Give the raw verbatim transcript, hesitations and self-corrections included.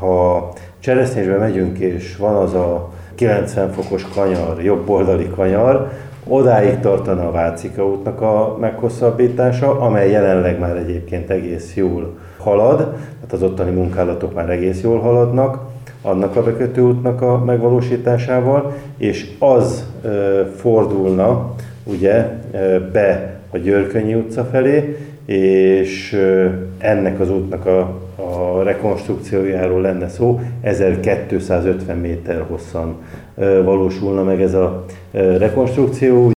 ha Cseresznyésbe megyünk, és van az a kilencven fokos kanyar, jobboldali kanyar, odáig tartana a Vácika útnak a meghosszabbítása, amely jelenleg már egyébként egész jól halad, tehát az ottani munkálatok már egész jól haladnak, annak a bekötőútnak a megvalósításával, és az e, fordulna ugye e, be a Györkönyi utca felé, és e, ennek az útnak a, a rekonstrukciójáról lenne szó, ezerkétszázötven méter hosszan e, valósulna meg ez a e, rekonstrukció.